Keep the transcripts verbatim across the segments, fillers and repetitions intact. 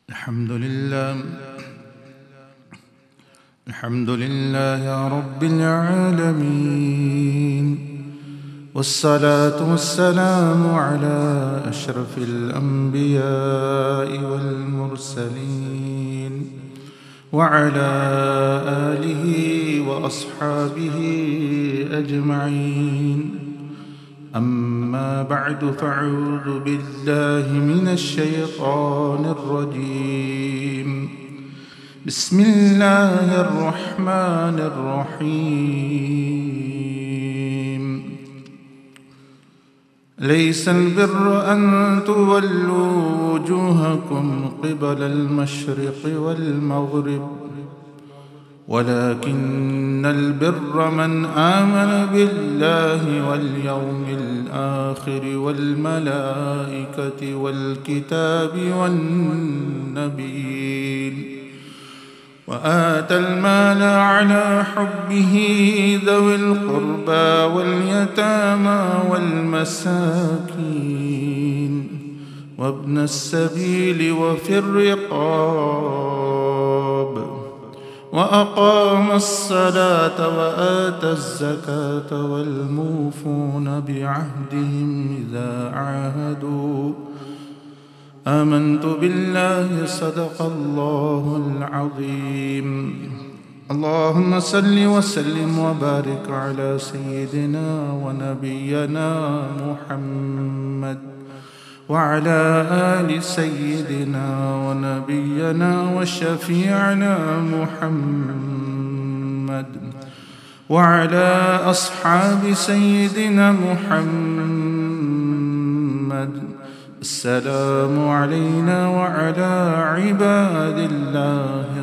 الحمد لله الحمد لله رب العالمين، والصلاة والسلام على أشرف الأنبياء والمرسلين وعلى آله وأصحابه أجمعين. أما بعد، فأعوذ بالله من الشيطان الرجيم. بسم الله الرحمن الرحيم. ليس البر أن تولوا وجوهكم قبل المشرق والمغرب، ولكن البر من آمن بالله واليوم الآخر والملائكة والكتاب والنبيين، وآتى المال على حبه ذوي القربى واليتامى والمساكين وابن السبيل وفي الرقاب، وأقام الصلاة وآتى الزكاة والموفون بعهدهم إذا عاهدوا. آمنت بالله، صدق الله العظيم. اللهم صل وسلم وبارك على سيدنا ونبينا محمد وعلى آل سيدنا ونبينا وشفيعنا محمد وعلى أصحاب سيدنا محمد. السلام علينا وعلى عباد الله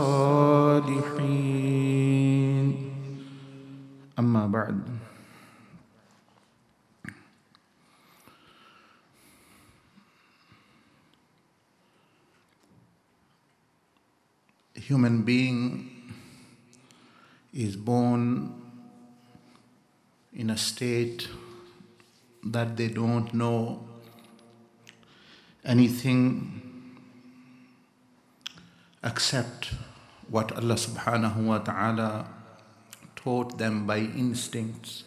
الصالحين. أما بعد. A human being is born in a state that they don't know anything except what Allah subhanahu wa ta'ala taught them by instincts.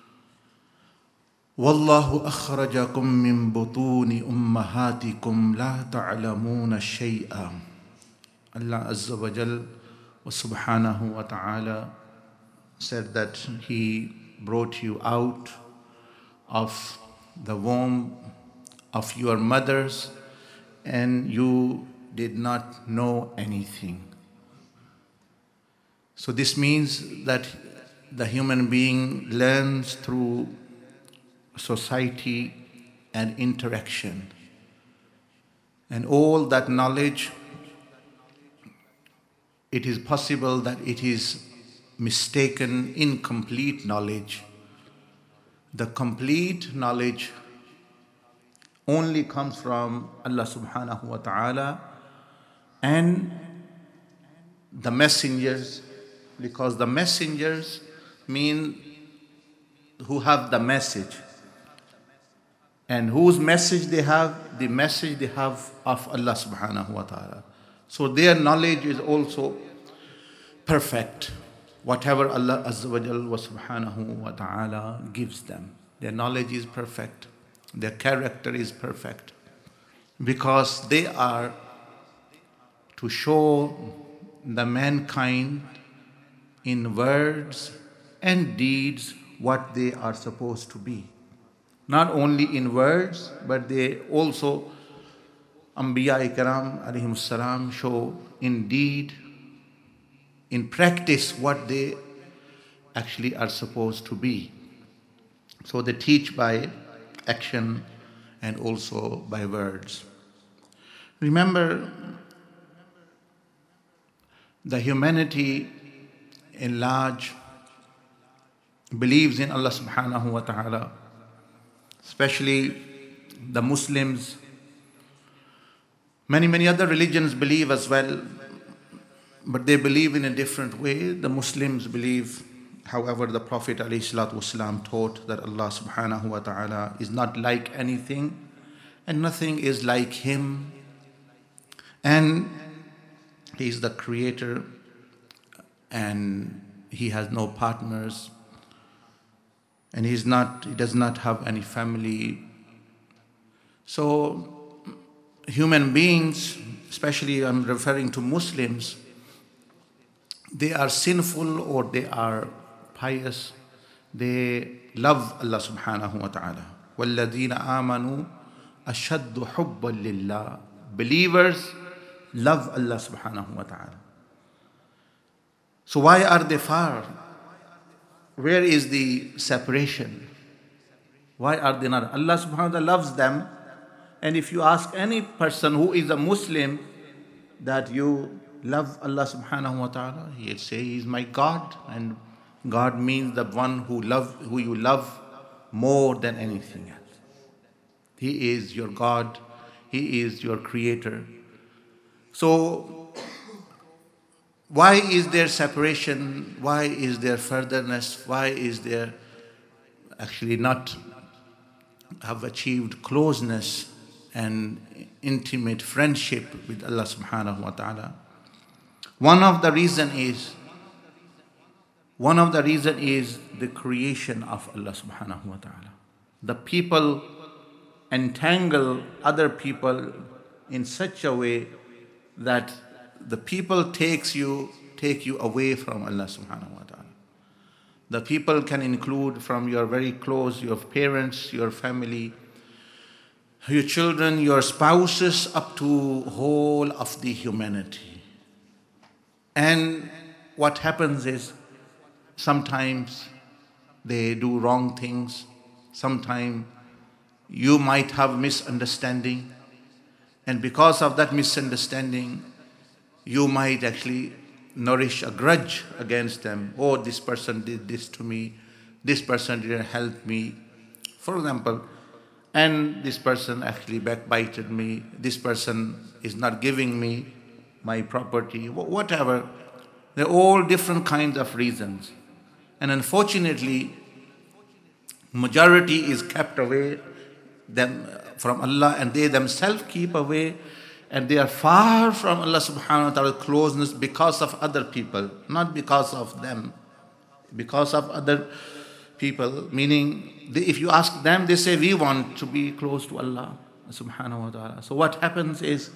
وَاللَّهُ أَخْرَجَكُم مِّن بُطُونِ أُمَّهَاتِكُمْ لَا تَعْلَمُونَ شَيْئًا. Allah Azza wa Jal wa subhanahu wa ta'ala said that He brought you out of the womb of your mothers and you did not know anything. So this means that the human being learns through society and interaction, and all that knowledge, it is possible that it is mistaken, incomplete knowledge. The complete knowledge only comes from Allah subhanahu wa ta'ala and the messengers, because the messengers mean who have the message. And whose message they have? The message they have of Allah subhanahu wa ta'ala. So their knowledge is also perfect. Whatever Allah Azza wa Jal wa subhanahu wa ta'ala gives them, their knowledge is perfect. Their character is perfect. Because they are to show the mankind in words and deeds what they are supposed to be. Not only in words, but they also Anbiya-i-Kiram alayhim salam show in deed, in practice what they actually are supposed to be. So they teach by action and also by words. Remember, the humanity in large believes in Allah subhanahu wa ta'ala, especially the Muslims. Many, many other religions believe as well, but they believe in a different way. The Muslims believe, however, the Prophet ﷺ taught that Allah subhanahu wa ta'ala is not like anything and nothing is like Him. And He is the creator, and He has no partners, and He's not, He does not have any family. So human beings, especially I'm referring to Muslims, they are sinful or they are pious. They love Allah subhanahu wa ta'ala. وَالَّذِينَ آمَنُوا أَشَدُّ حُبًّا لِلَّهِ. Believers love Allah subhanahu wa ta'ala. So why are they far? Where is the separation? Why are they not? Allah subhanahu wa ta'ala loves them. And if you ask any person who is a Muslim that you love Allah subhanahu wa ta'ala, he'll say He is my God. And God means the one who love, who you love more than anything else. He is your God. He is your creator. So why is there separation? Why is there furtherness? Why is there actually not have achieved closeness and intimate friendship with Allah subhanahu wa ta'ala? One of the reason is one of the reason is the creation of Allah subhanahu wa ta'ala. The people entangle other people in such a way that the people takes you take you away from Allah subhanahu wa ta'ala. The people can include from your very close, your parents, your family, your children, your spouses, up to whole of the humanity. And what happens is sometimes they do wrong things. Sometimes you might have misunderstanding. And because of that misunderstanding, you might actually nourish a grudge against them. Oh, this person did this to me. This person didn't help me. For example, and this person actually backbited me. This person is not giving me my property. Whatever. They're all different kinds of reasons. And unfortunately, majority is kept away them from Allah, and they themselves keep away, and they are far from Allah subhanahu wa ta'ala closeness because of other people, not because of them, because of other people. Meaning, they, if you ask them, they say, we want to be close to Allah subhanahu wa ta'ala. So what happens is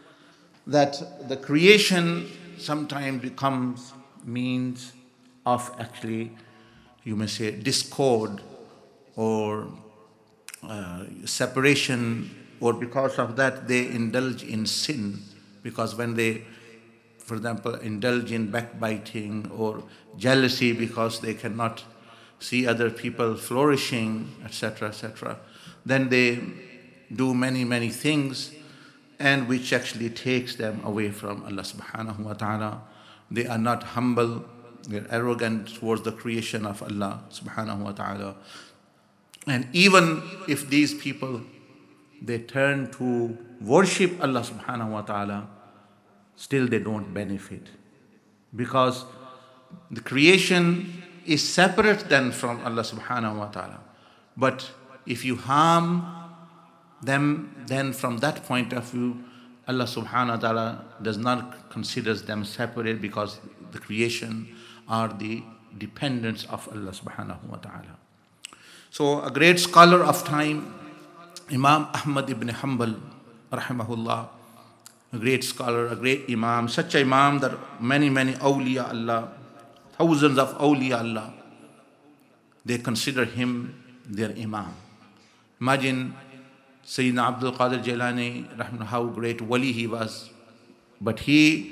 that the creation sometimes becomes means of actually, you may say, discord or uh, separation, or because of that they indulge in sin. Because when they, for example, indulge in backbiting or jealousy because they cannot see other people flourishing, et cetera, et cetera, then they do many, many things, and which actually takes them away from Allah subhanahu wa ta'ala. They are not humble, they're arrogant towards the creation of Allah subhanahu wa ta'ala. And even if these people, they turn to worship Allah subhanahu wa ta'ala, still they don't benefit. Because the creation is separate then from Allah subhanahu wa ta'ala. But if you harm them, then from that point of view, Allah subhanahu wa ta'ala does not consider them separate, because the creation are the dependents of Allah subhanahu wa ta'ala. So a great scholar of time, Imam Ahmad ibn Hanbal, rahimahullah, a great scholar, a great Imam, such a Imam that many, many awliya Allah, thousands of awliya Allah, they consider him their Imam. Imagine Sayyidina Abdul Qadir Jailani, rahimahullah, how great wali he was. But he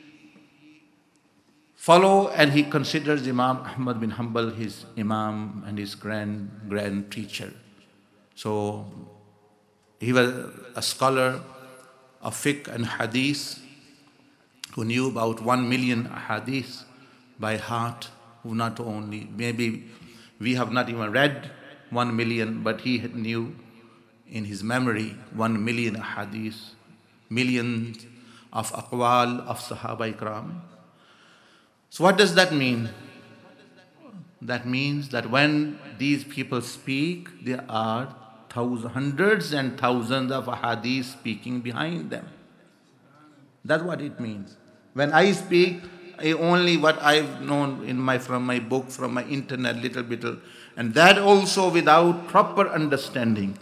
follow and he considers Imam Ahmad bin Hanbal his Imam and his grand, grand teacher. So he was a scholar of fiqh and hadith who knew about one million hadith by heart, who not only, maybe we have not even read one million, but he knew in his memory one million hadith, millions of aqwal of Sahaba Ikram. So what does that mean? That means that when these people speak, there are thousands, hundreds and thousands of hadith speaking behind them. That's what it means. When I speak, I only what I've known in my from my book, from my internet, little bit, and that also without proper understanding.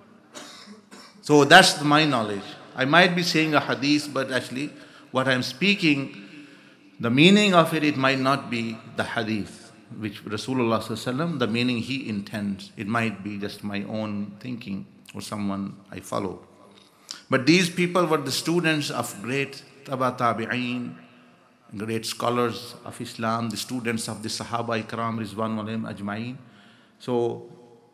So that's my knowledge. I might be saying a hadith, but actually what I'm speaking, the meaning of it, it might not be the hadith, which Rasulullah sallallahu alaihi wasallam, the meaning he intends. It might be just my own thinking or someone I follow. But these people were the students of great Taba Tabi'een, great scholars of Islam, the students of the Sahaba Ikram Rizwan Alayhim Ajma'een. So,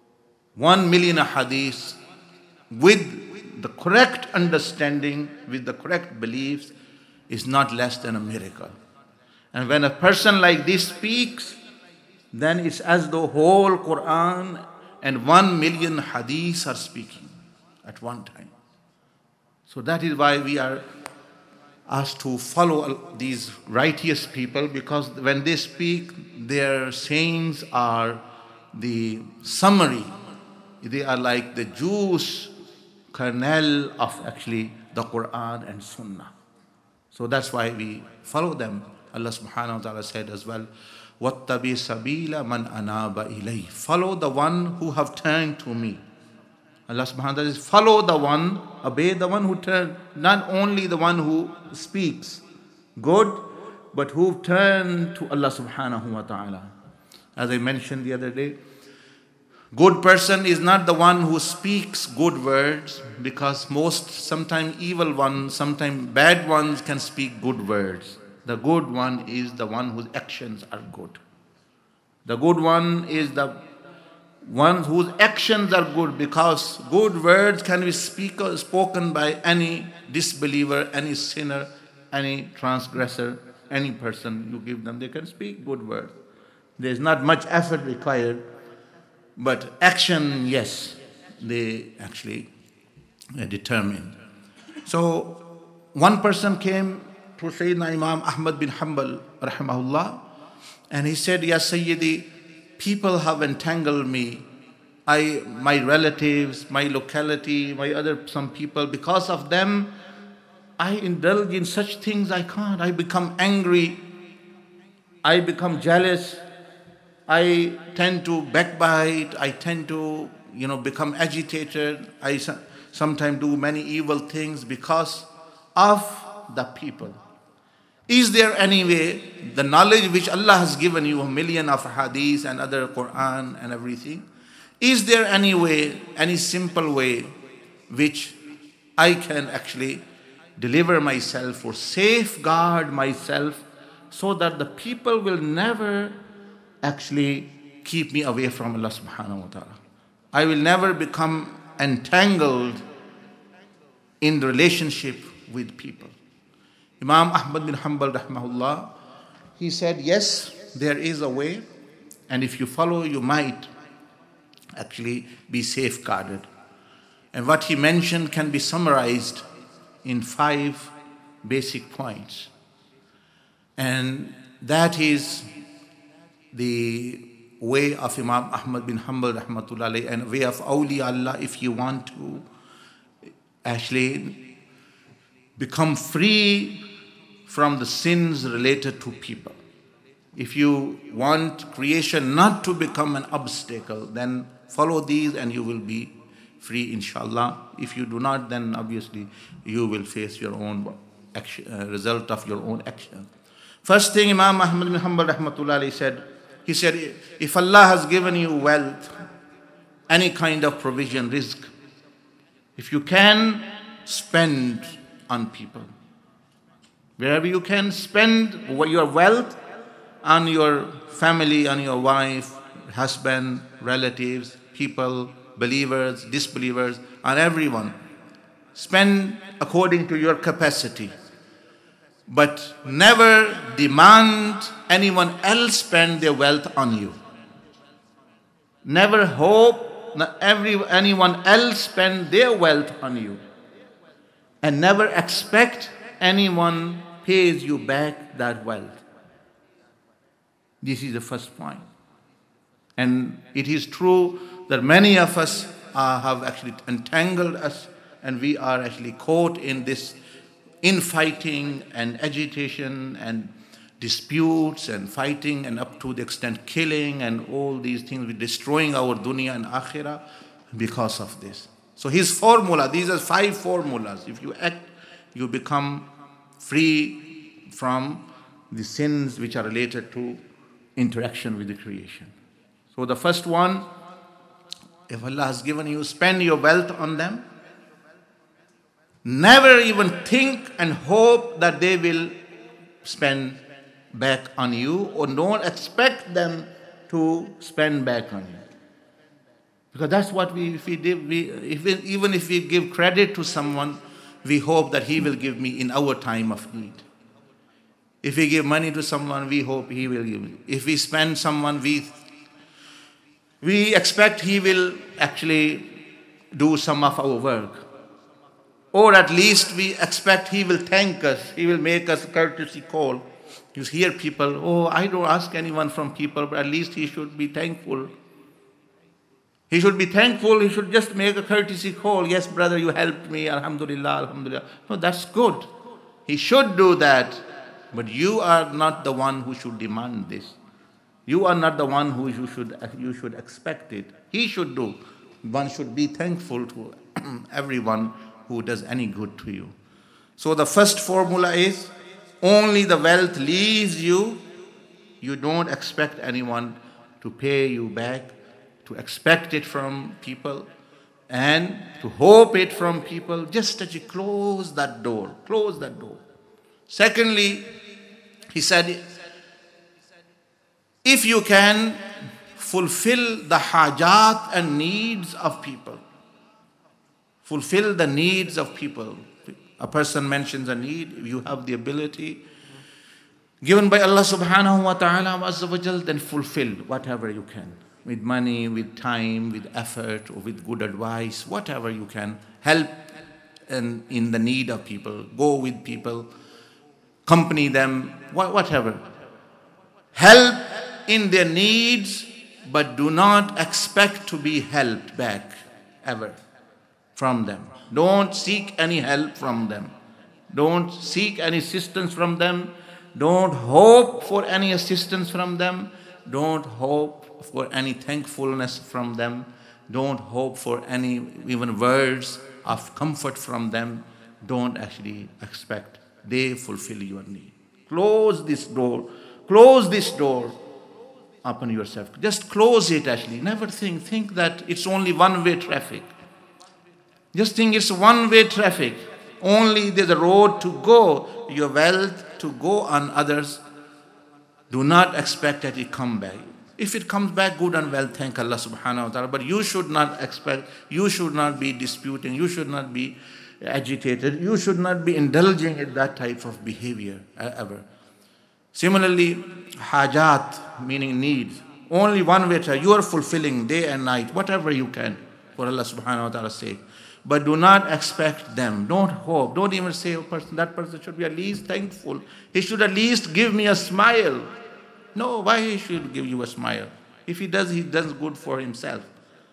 one million hadiths with the correct understanding, with the correct beliefs, is not less than a miracle. And when a person like this speaks, then it's as though whole Quran and one million hadiths are speaking at one time. So that is why we are asked to follow these righteous people, because when they speak, their sayings are the summary. They are like the juice kernel of actually the Quran and Sunnah. So that's why we follow them. Allah subhanahu wa ta'ala said as well, وَاتَّبِي سَبِيلَ مَنْ أَنَابَ إِلَيْهِ. Follow the one who have turned to me. Allah subhanahu wa ta'ala says, follow the one, obey the one who turned, not only the one who speaks good, but who turned to Allah subhanahu wa ta'ala. As I mentioned the other day, good person is not the one who speaks good words, because most, sometimes evil ones, sometimes bad ones can speak good words. The good one is the one whose actions are good. The good one is the one whose actions are good, because good words can be speak, spoken by any disbeliever, any sinner, any transgressor, any person you give them, they can speak good words. There is not much effort required, but action, yes, they actually uh, determine. So one person came to Sayyidina Imam Ahmad bin Hanbal rahimahullah, and he said, Ya Sayyidi, people have entangled me. I, my relatives, my locality, my other some people, because of them, I indulge in such things I can't. I become angry. I become jealous. I tend to backbite. I tend to, you know, become agitated. I sometimes do many evil things because of the people. Is there any way, the knowledge which Allah has given you, a million of hadith and other Quran and everything, is there any way, any simple way which I can actually deliver myself or safeguard myself so that the people will never actually keep me away from Allah subhanahu wa ta'ala? I will never become entangled in the relationship with people. Imam Ahmad bin Hanbal rahimahullah, he said, yes, there is a way, and if you follow, you might actually be safeguarded. And what he mentioned can be summarized in five basic points. And that is the way of Imam Ahmad bin Hanbal rahmatullah alayhi, and way of awliya Allah, if you want to actually become free from the sins related to people. If you want creation not to become an obstacle, then follow these and you will be free, inshallah. If you do not, then obviously you will face your own action, uh, result of your own action. First thing Imam Ahmad bin Hanbal rahmatullah alayhi said, he said, if Allah has given you wealth, any kind of provision, rizq, if you can spend on people, wherever you can spend your wealth on your family, on your wife, husband, relatives, people, believers, disbelievers, on everyone. Spend according to your capacity. But never demand anyone else spend their wealth on you. Never hope that every, anyone else spend their wealth on you. And never expect anyone pays you back that wealth. This is the first point. And it is true that many of us uh, have actually entangled us, and we are actually caught in this infighting and agitation and disputes and fighting and up to the extent killing and all these things, we're destroying our dunya and akhirah because of this. So his formula, these are five formulas. If you act, you become free from the sins which are related to interaction with the creation. So the first one, if Allah has given you, spend your wealth on them. Never even think and hope that they will spend back on you, or don't expect them to spend back on you. Because that's what we, if we, did, we if we, even if we give credit to someone, we hope that he will give me in our time of need. If we give money to someone, we hope he will give me. If we spend someone, we we expect he will actually do some of our work. Or at least we expect he will thank us. He will make us a courtesy call. You hear people, oh, I don't ask anyone from people, but at least he should be thankful. He should be thankful. He should just make a courtesy call. Yes, brother, you helped me. Alhamdulillah, alhamdulillah. No, that's good. He should do that. But you are not the one who should demand this. You are not the one who you should, you should expect it. He should do. One should be thankful to everyone who does any good to you. So the first formula is, only the wealth leaves you. You don't expect anyone to pay you back, to expect it from people, and to hope it from people. Just that you close that door. Close that door. Secondly, he said, if you can fulfill the hajat and needs of people, fulfill the needs of people. A person mentions a need, if you have the ability given by Allah subhanahu wa ta'ala azza wa jal, then fulfill whatever you can. With money, with time, with effort, or with good advice, whatever you can. Help in, in the need of people. Go with people. Accompany them, whatever. Help in their needs, but do not expect to be helped back, ever, from them. Don't seek any help from them. Don't seek any assistance from them. Don't hope for any assistance from them. Don't hope for any thankfulness from them. Don't hope for any even words of comfort from them. Don't actually expect they fulfill your need. Close this door. Close this door upon yourself. Just close it actually. Never think. Think that it's only one-way traffic. Just think it's one-way traffic. Only there's a road to go. Your wealth to go on others. Do not expect that it come back. If it comes back good and well, thank Allah subhanahu wa ta'ala. But you should not expect, you should not be disputing, you should not be agitated, you should not be indulging in that type of behavior ever. Similarly, hajat, meaning needs. Only one way, you are fulfilling day and night, whatever you can, for Allah subhanahu wa ta'ala's sake. But do not expect them. Don't hope. Don't even say, oh, person, that person should be at least thankful. He should at least give me a smile. No, why he should give you a smile? If he does, he does good for himself.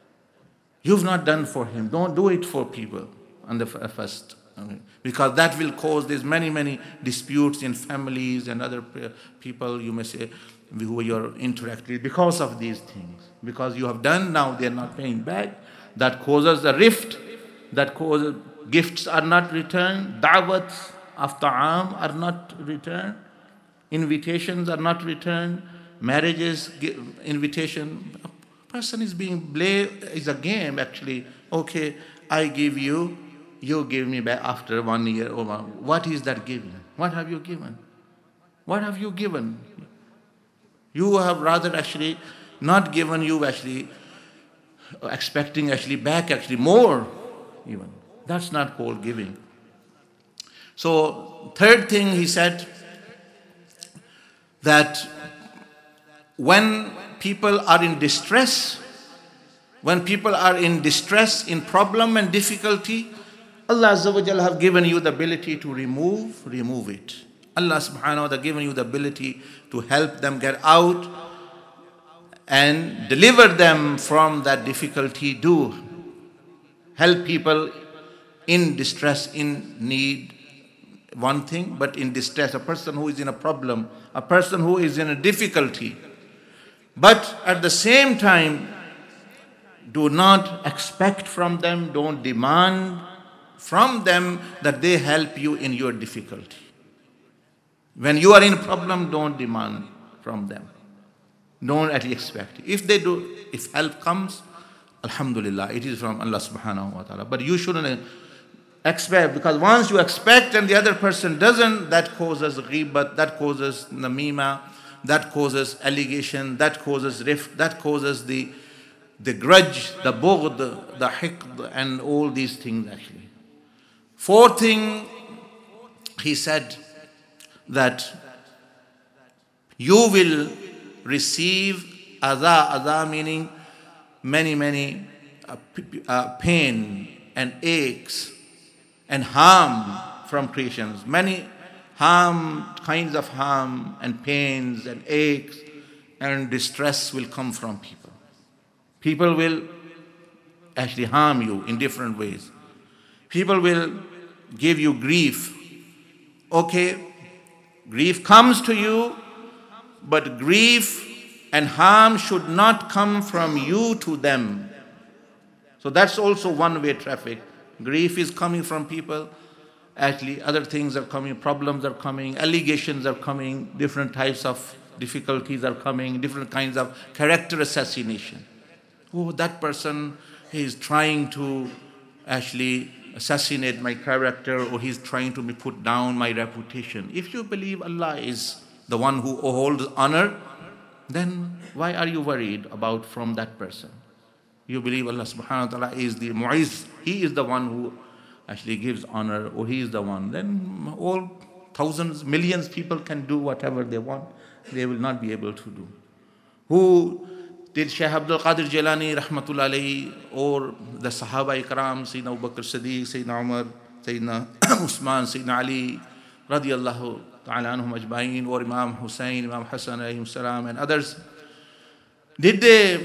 You've not done for him. Don't do it for people on the first. Because that will cause, there's many, many disputes in families and other people, you may say, who you're interacting with because of these things. Because you have done, now they're not paying back. That causes a rift. That causes, gifts are not returned. Da'wats of ta'am are not returned. Invitations are not returned. Marriages, invitation. A person is being blamed, is a game actually. Okay, I give you, you give me back after one year or one. What is that giving? What have you given? What have you given? You have rather actually not given, you actually expecting actually back actually more even. That's not called giving. So third thing he said, that when people are in distress, when people are in distress, in problem and difficulty, Allah Azza wa Jalla have given you the ability to remove, remove it. Allah subhanahu wa ta'ala given you the ability to help them get out and deliver them from that difficulty. Do help people in distress, in need, one thing, but in distress, a person who is in a problem, a person who is in a difficulty. But at the same time, do not expect from them, don't demand from them that they help you in your difficulty. When you are in a problem, don't demand from them. Don't actually expect. If they do, if help comes, alhamdulillah, it is from Allah subhanahu wa ta'ala. But you shouldn't expect, because once you expect and the other person doesn't, that causes ghibat, that causes namima, that causes allegation, that causes rift, that causes the the grudge, the bughd, the hiqd, and all these things actually. Fourth thing, he said that you will receive adha, adha meaning many, many uh, uh, pain and aches and harm from creations. Many harm, kinds of harm and pains and aches and distress will come from people. People will actually harm you in different ways. People will give you grief. Okay, grief comes to you, but grief and harm should not come from you to them. So that's also one-way traffic. Grief is coming from people. Actually, other things are coming, problems are coming, allegations are coming, different types of difficulties are coming, different kinds of character assassination. Oh, that person is trying to actually assassinate my character, or he's trying to put down my reputation. If you believe Allah is the one who holds honor, then why are you worried about from that person? You believe Allah subhanahu wa ta'ala is the mu'izz, He is the one who actually gives honor, or He is the one. Then all thousands, millions people can do whatever they want. They will not be able to do. Who did Shaykh Abdul Qadir Jilani rahmatullah alayhi, or the Sahaba Ikram, Sayyidina Abu Bakr Siddiq, Sayyidina Umar, Sayyidina Usman, Sayyidina Ali radiyallahu ta'ala anhum ajma'in, or Imam Hussain, Imam Hassan alayhi salam, and others, did they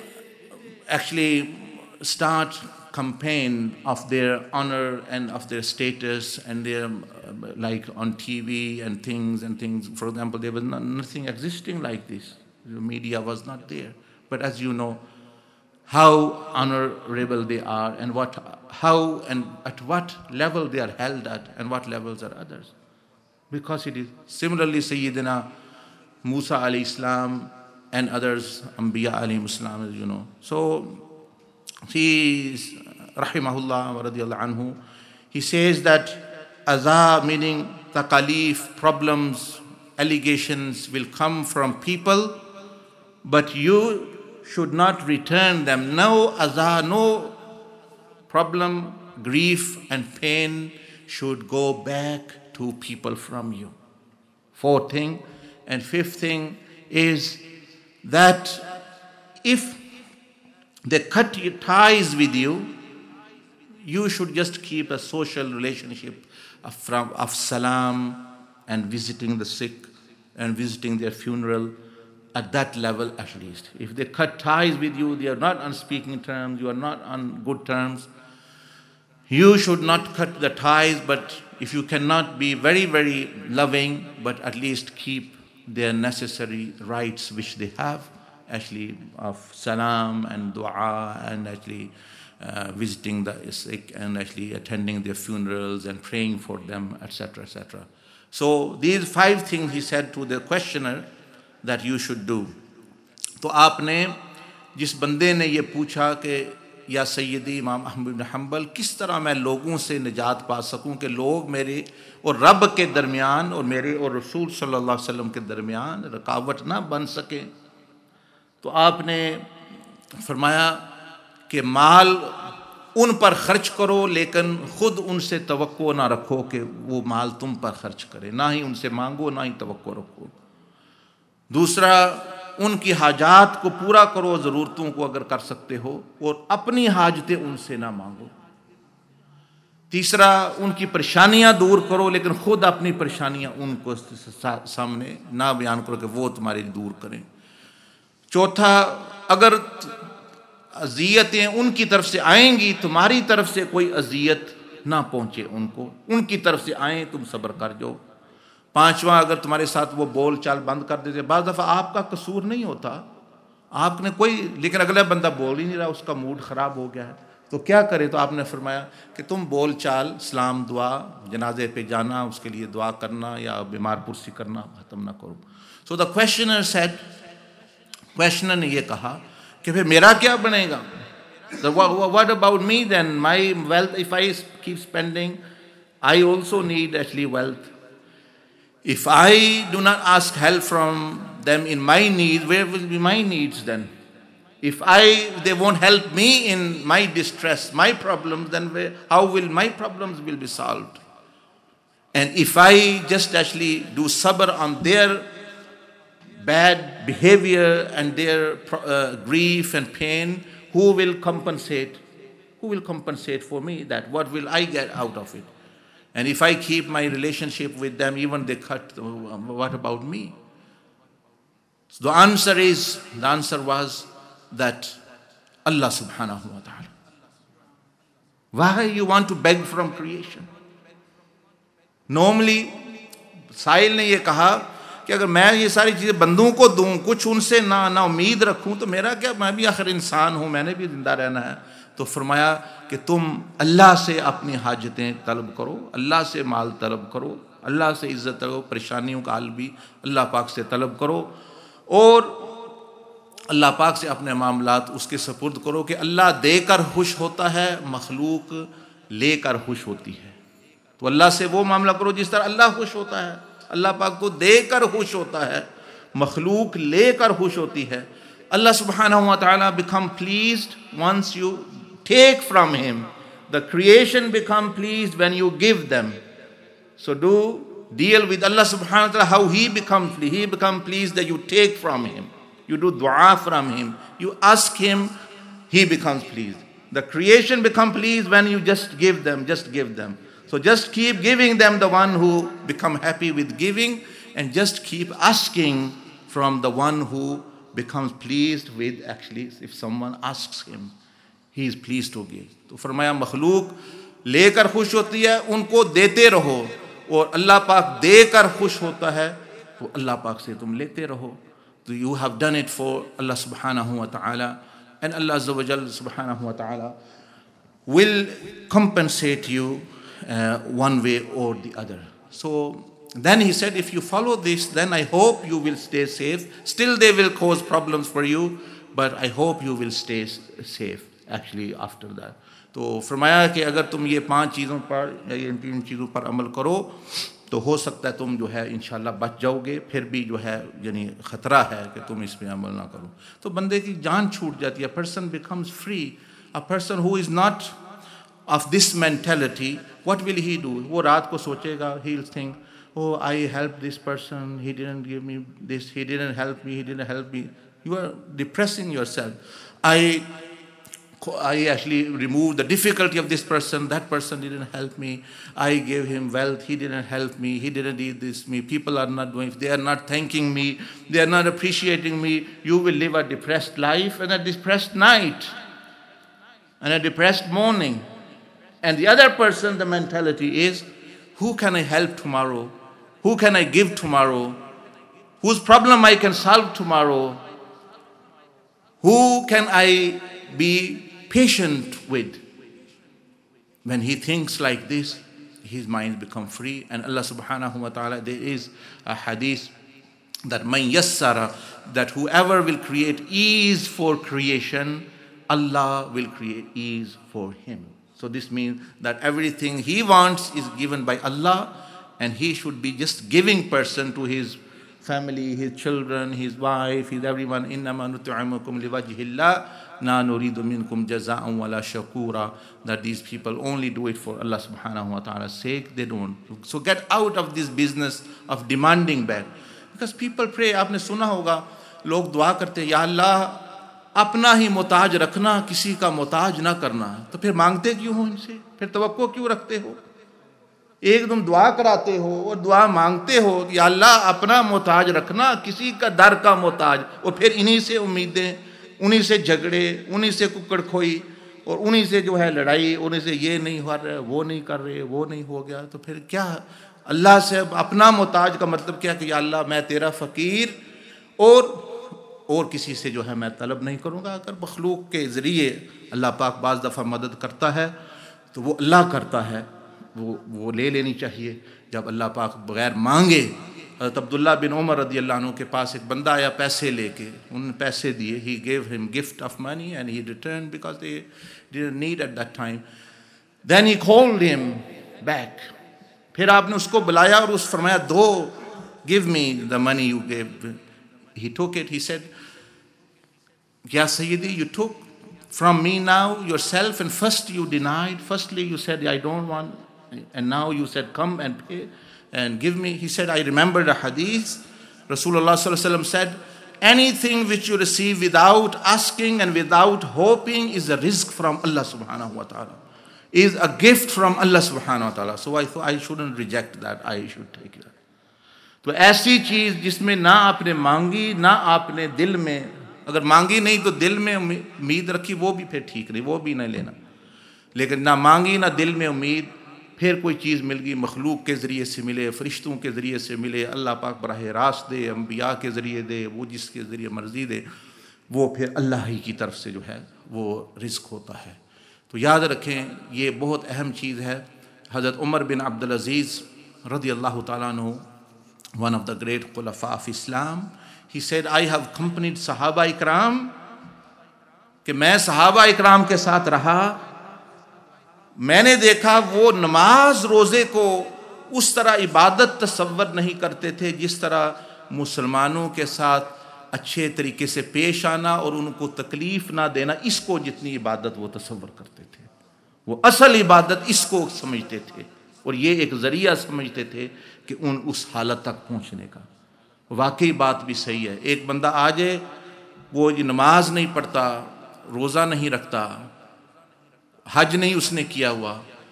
actually start campaign of their honor and of their status and their, uh, like on T V and things and things? For example, there was not, nothing existing like this. The media was not there. But as you know, how honorable they are, and what, how and at what level they are held at, and what levels are others. Because it is similarly Sayyidina Musa alayhi salam and others, Anbiya alayhi salam, as you know. So he is, rahimahullah wa radiyallahu anhu, he says that azab, meaning taqalif, problems, allegations will come from people, but you should not return them. No azab, no problem, grief and pain should go back to people from you. Fourth thing. And fifth thing is that if they cut your ties with you, you should just keep a social relationship of, from, of salam and visiting the sick and visiting their funeral, at that level at least. If they cut ties with you, they are not on speaking terms, you are not on good terms, you should not cut the ties. But if you cannot be very, very loving, but at least keep their necessary rights which they have, actually of salam and dua, and actually uh, visiting the sick and actually attending their funerals and praying for them, et cetera, et cetera. So these five things he said to the questioner that you should do. तो आपने जिस बंदे ने ये पूछा कि या सैयदी इमाम अहमद बिन हंबल, किस तरह मैं लोगों से निजात पा सकूं कि लोग मेरे और रब के दरमियान और मेरे और रसूल सल्लल्लाहु अलैहि वसल्लम के दरमियान रुकावट ना बन सके, तो आपने फरमाया कि माल उन पर खर्च करो, लेकिन खुद उनसे तवक्को ना रखो कि वो माल तुम पर खर्च करे, ना ही उनसे मांगो, ना ही तवक्को रखो। दूसरा, उनकी हाजात को पूरा करो, ज़रूरतों को अगर कर सकते हो, और अपनी हाजतें उनसे ना मांगो। तीसरा, उनकी परेशानियां दूर करो, लेकिन खुद अपनी परेशानियां उनको सामने ना बयान करो कि वो तुम्हारी दूर करें। चौथा, अगर अज़ियतें उनकी तरफ से आएंगी, तुम्हारी तरफ से कोई अज़ियत ना पहुंचे उनको, उनकी तरफ से आए, तुम सब्र कर जाओ। पांचवा, अगर तुम्हारे साथ वो बोल चाल बंद कर देते, बाज़ दफ़ा आपका कसूर नहीं होता, आपने कोई, लेकिन अगला बंदा बोल ही नहीं रहा, उसका मूड ख़राब हो गया है, तो क्या करे? तो आपने फरमाया कि तुम बोल चाल, सलाम, दुआ, जनाजे पे जाना, उसके लिए दुआ करना या बीमार पुरसी करना ख़त्म ना करो। So the questioner said, questioner ने ये कहा कि फिर मेरा क्या बनेगा? So what about me then? My wealth, if I keep spending, I also need actually wealth. If I do not ask help from them in my needs, where will be my needs then? If I, they won't help me in my distress, my problems, then where, how will my problems will be solved? And if I just actually do sabr on their bad behavior and their uh, grief and pain, who will compensate? Who will compensate for me that? What will I get out of it? And if I keep my relationship with them, even they cut, what about me? So the answer is, the answer was that Allah subhanahu wa ta'ala. Why you want to beg from creation? Normally, साहिल ने ये कहा कि अगर मैं ये सारी चीज़ें बंदों को दूं, कुछ उनसे ना ना उम्मीद रखूं, तो मेरा क्या, मैं भी आखिर इंसान हूं, मैंने भी जिंदा रहना है। तो फरमाया कि तुम अल्लाह से अपनी हाजतें तलब करो, अल्लाह से माल तलब करो, अल्लाह से इज़्ज़त करो, परेशानियों का हल भी अल्लाह पाक से तलब करो, और अल्लाह पाक से अपने मामलात उसके सपुर्द करो कि अल्लाह देकर खुश होता है, मखलूक लेकर खुश होती है। तो अल्लाह से वो मामला करो जिस तरह अल्लाह खुश होता है, अल्लाह पाक को देकर खुश होता है, मखलूक लेकर खुश होती है। Allah subhanahu wa ta'ala become pleased once you take from him. The creation become pleased when you give them. So do deal with Allah subhanahu wa ta'ala, how he become pleased. He become pleased that you take from him. You do dua from him. You ask him, he becomes pleased. The creation become pleased when you just give them, just give them. So just keep giving them, the one who become happy with giving, and just keep asking from the one who becomes pleased with, actually, if someone asks him, he is pleased to give. तो फरमाया मखलूक लेकर खुश होती है, उनको देते रहो, और अल्लाह पाक देकर खुश होता है, तो अल्लाह पाक से तुम लेते रहो. So you have done it for Allah subhanahu wa ta'ala, and Allah azza wa jalla subhanahu wa ta'ala will compensate you uh, one way or the other. So then he said, if you follow this, then I hope you will stay safe. Still they will cause problems for you, but I hope you will stay safe actually after that. तो फरमाया कि अगर तुम ये पांच चीज़ों पर या इन तीन चीज़ों पर अमल करो, तो हो सकता है तुम जो है इंशाल्लाह बच जाओगे, फिर भी जो है यानी ख़तरा है कि तुम इस पे अमल ना करो, तो बंदे की जान छूट जाती है. Person becomes free. A person who is not of this mentality, what will he do? वो रात को सोचेगा, he will think, oh, I helped this person, he didn't give me this, he didn't help me, he didn't help me. You are depressing yourself. I, I actually removed the difficulty of this person, that person didn't help me. I gave him wealth, he didn't help me, he didn't do this me. People are not doing, they are not thanking me, they are not appreciating me. You will live a depressed life and a depressed night and a depressed morning. And the other person, the mentality is, who can I help tomorrow? Who can I give tomorrow? Whose problem I can solve tomorrow? Who can I be patient with? When he thinks like this, his mind becomes free. And Allah subhanahu wa ta'ala, there is a hadith that man yassara, that whoever will create ease for creation, Allah will create ease for him. So this means that everything he wants is given by Allah, and he should be just giving person to his family, his children, his wife, his everyone. إِنَّمَا نُطْعِمُكُمْ لِوَجْهِ اللَّهِ لَا نُرِيدُ مِنْكُمْ جَزَاءً وَلَا شَكُورًا. That these people only do it for Allah subhanahu wa ta'ala's sake. They don't. So get out of this business of demanding back. Because people pray, आपने सुना होगा, लोग दुआ करते, या अल्लाह अपना ही मोहताज रखना, किसी का मोहताज ना करना. तो फिर मांगते क्यों हो इनसे? फिर तवक्को क्यों रखते हो? एकदम दुआ कराते हो और दुआ मांगते हो कि अल्लाह अपना मोहताज रखना, किसी का दर का मोहताज, और फिर इन्हीं से उम्मीदें, उन्हीं से झगड़े, उन्हीं से कुकड़ खोई, اور انہی سے جو ہے لڑائی، انہی سے یہ نہیں ہو رہا، وہ نہیں کر رہے، وہ نہیں ہو گیا، تو پھر کیا اللہ سے اپنا محتاج کا مطلب کیا کہ یا اللہ میں تیرا فقیر اور اور کسی سے جو ہے میں طلب نہیں کروں گا۔ اگر مخلوق کے ذریعے اللہ پاک بعض دفعہ مدد کرتا ہے تو وہ اللہ کرتا ہے، وہ وہ لے لینی چاہیے۔ جب اللہ پاک بغیر مانگے، حضرت عبداللہ بن عمر رضی اللہ عنہ کے پاس ایک بندہ آیا پیسے لے کے، انہوں نے پیسے دیے، he gave him gift of money and he return because they didn't need at that time, then he called him back, پھر آپ نے اس کو بلایا اور اس فرمایا دو، give me the money you gave, he took it, he said یا سیدی یو ٹوک from me now yourself and first you denied, firstly you said I don't want and now you said come and pay and give me. He said I remember the hadith, Rasulullah sallallahu alaihi wasallam said anything which you receive without asking and without hoping is a rizq from Allah subhanahu wa ta'ala, is a gift from Allah subhanahu wa ta'ala. So I thought I shouldn't reject that, I should take that. تو ایسی چیز جس میں نہ آپ نے مانگی نہ آپ نے دل میں، اگر مانگی نہیں تو دل میں امید رکھی، وہ بھی پھر ٹھیک نہیں، وہ بھی نہیں لینا، لیکن نہ مانگی نہ دل میں امید، پھر کوئی چیز مل گئی، مخلوق کے ذریعے سے ملے، فرشتوں کے ذریعے سے ملے، اللہ پاک براہ راست دے، انبیاء کے ذریعے دے، وہ جس کے ذریعے مرضی دے، وہ پھر اللہ ہی کی طرف سے جو ہے وہ رزق ہوتا ہے۔ تو یاد رکھیں یہ بہت اہم چیز ہے۔ حضرت عمر بن عبدالعزیز رضی اللہ تعالیٰ عنہ، one of the great خلفاء of Islam, he said I have accompanied صحابہ اکرام، کہ میں صحابہ اکرام کے ساتھ رہا، میں نے دیکھا وہ نماز روزے کو اس طرح عبادت تصور نہیں کرتے تھے جس طرح مسلمانوں کے ساتھ اچھے طریقے سے پیش آنا اور ان کو تکلیف نہ دینا، اس کو جتنی عبادت وہ تصور کرتے تھے، وہ اصل عبادت اس کو سمجھتے تھے اور یہ ایک ذریعہ سمجھتے تھے کہ ان اس حالت تک پہنچنے کا۔ واقعی بات بھی صحیح ہے، ایک بندہ آ جائے وہ نماز نہیں پڑھتا، روزہ نہیں رکھتا، حج نہیں اس نے کیا ہوا،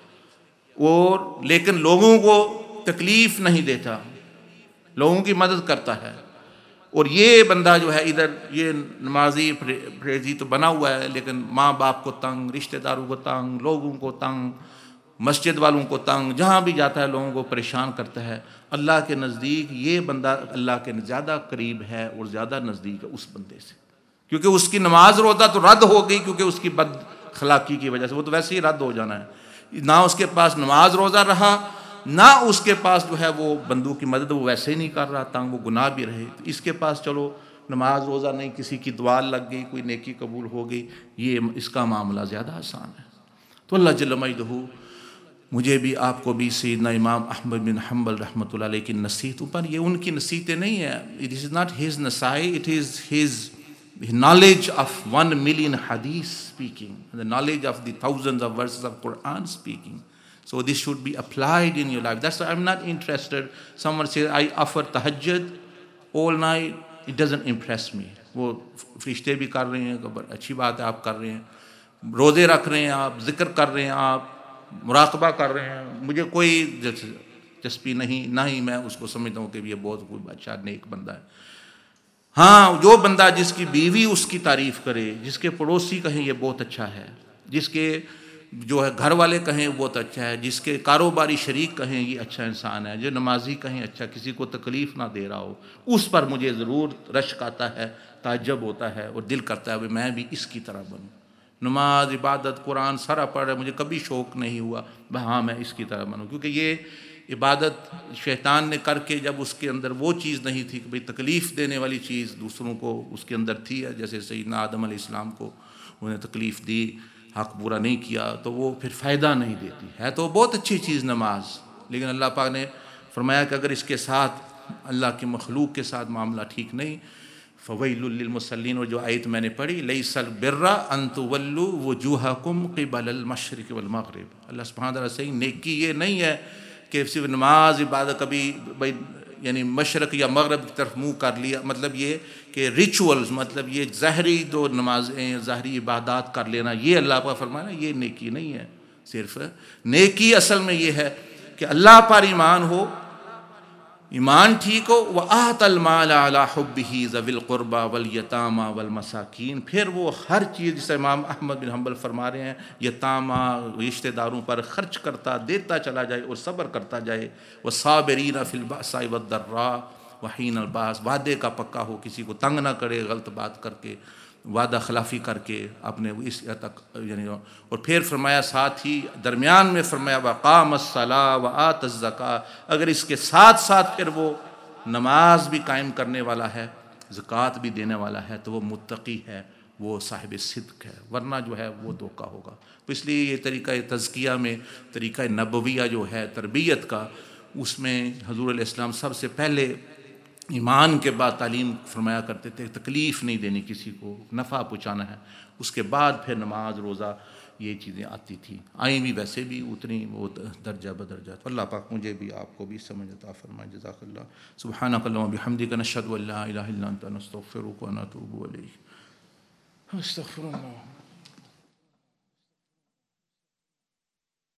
اور لیکن لوگوں کو تکلیف نہیں دیتا، لوگوں کی مدد کرتا ہے، اور یہ بندہ جو ہے ادھر یہ نمازی پریزی تو بنا ہوا ہے لیکن ماں باپ کو تنگ، رشتہ داروں کو تنگ، لوگوں کو تنگ، مسجد والوں کو تنگ، جہاں بھی جاتا ہے لوگوں کو پریشان کرتا ہے، اللہ کے نزدیک یہ بندہ اللہ کے زیادہ قریب ہے اور زیادہ نزدیک ہے اس بندے سے، کیونکہ اس کی نماز روزہ تو رد ہو گئی کیونکہ اس کی بد اخلاقی کی وجہ سے، وہ تو ویسے ہی رد ہو جانا ہے، نہ اس کے پاس نماز روزہ رہا، نہ اس کے پاس جو ہے وہ بندوں کی مدد وہ ویسے ہی نہیں کر رہا، تنگ وہ گناہ بھی رہے، اس کے پاس چلو نماز روزہ نہیں، کسی کی دعا لگ گئی، کوئی نیکی قبول ہو گئی، یہ اس کا معاملہ زیادہ آسان ہے۔ تو اللہ جل مجدہ مجھے بھی آپ کو بھی سیدنا امام احمد بن حنبل رحمۃ اللہ علیہ کی نصیحتوں پر، یہ ان کی نصیحتیں نہیں ہیں، اٹ از ناٹ ہز نصائح، it is his knowledge of one million hadith speaking, the knowledge of the thousands of verses of Quran speaking. So this should be applied in your life. That's why I'm not interested. Someone says I offer tahajjud all night, it doesn't impress me. وہ فرشتے بھی کر رہے ہیں، اچھی بات ہے آپ کر رہے ہیں، روزے رکھ رہے ہیں آپ، ذکر کر رہے ہیں آپ، مراقبہ کر رہے ہیں، مجھے کوئی دلچسپی نہیں، نہ ہی میں اس کو سمجھتا ہوں کہ یہ بہت کوئی اچھا نیک بندہ ہے۔ ہاں جو بندہ جس کی بیوی اس کی تعریف کرے، جس کے پڑوسی کہیں یہ بہت اچھا ہے، جس کے جو ہے گھر والے کہیں بہت اچھا ہے، جس کے کاروباری شریک کہیں یہ اچھا انسان ہے، جو نمازی کہیں اچھا، کسی کو تکلیف نہ دے رہا ہو، اس پر مجھے ضرور رشک آتا ہے، تعجب ہوتا ہے اور دل کرتا ہے کہ میں بھی اس کی طرح بنوں، نماز عبادت قرآن سارا پڑھ رہا، مجھے کبھی شوق نہیں ہوا ہاں میں اس کی طرح بنوں، کیونکہ یہ عبادت شیطان نے کر کے جب اس کے اندر وہ چیز نہیں تھی کہ بھئی تکلیف دینے والی چیز دوسروں کو اس کے اندر تھی، جیسے سیدنا آدم علیہ السلام کو انہیں تکلیف دی، حق پورا نہیں کیا، تو وہ پھر فائدہ نہیں دیتی ہے، تو بہت اچھی چیز نماز، لیکن اللہ پاک نے فرمایا کہ اگر اس کے ساتھ اللہ کی مخلوق کے ساتھ معاملہ ٹھیک نہیں، فویل للمصلین، اور جو آیت میں نے پڑھی لیس البر ان تولوا وجوہکم قبل المشرق والمغرب، اللہ سبحانہ وتعالیٰ سے نیکی یہ نہیں ہے کہ صرف نماز عبادت کبھی بھائی یعنی مشرق یا مغرب کی طرف منہ کر لیا، مطلب یہ کہ ریچولز، مطلب یہ ظاہری دو نمازیں ظاہری عبادات کر لینا، یہ اللہ کا فرمانا یہ نیکی نہیں ہے، صرف نیکی اصل میں یہ ہے کہ اللہ پر ایمان ہو، ایمان ٹھیک ہو وآت المال علی حبہ ذوی القربى والیتامى والمساکین، پھر وہ ہر چیز جسے امام احمد بن حنبل فرما رہے ہیں یتامہ رشتہ داروں پر خرچ کرتا دیتا چلا جائے اور صبر کرتا جائے، والصابرین فی البأساء والضراء وحین الباس، وعدے کا پکا ہو، کسی کو تنگ نہ کرے غلط بات کر کے، وعدہ خلافی کر کے اپنے اس تک یعنی، اور پھر فرمایا ساتھ ہی درمیان میں فرمایا وقام الصلاۃ وآت الزکاۃ، اگر اس کے ساتھ ساتھ پھر وہ نماز بھی قائم کرنے والا ہے، زکوٰۃ بھی دینے والا ہے، تو وہ متقی ہے، وہ صاحب صدق ہے، ورنہ جو ہے وہ دھوکہ ہوگا۔ تو اس لیے یہ طریقہ تزکیہ میں، طریقہ نبویہ جو ہے تربیت کا، اس میں حضور علیہ السلام سب سے پہلے ایمان کے بعد تعلیم فرمایا کرتے تھے تکلیف نہیں دینی کسی کو، نفع پہنچانا ہے، اس کے بعد پھر نماز روزہ یہ چیزیں آتی تھیں، آئیں بھی ویسے بھی اتنی وہ درجہ بدرجہ۔ اللہ پاک مجھے بھی آپ کو بھی سمجھ عطا فرمائے، جزاک اللہ۔ سبحانک اللہم وبحمدک، نشہد ان لا الہ الا انت، نستغفرک ونتوب الیک۔ استغفر اللہ۔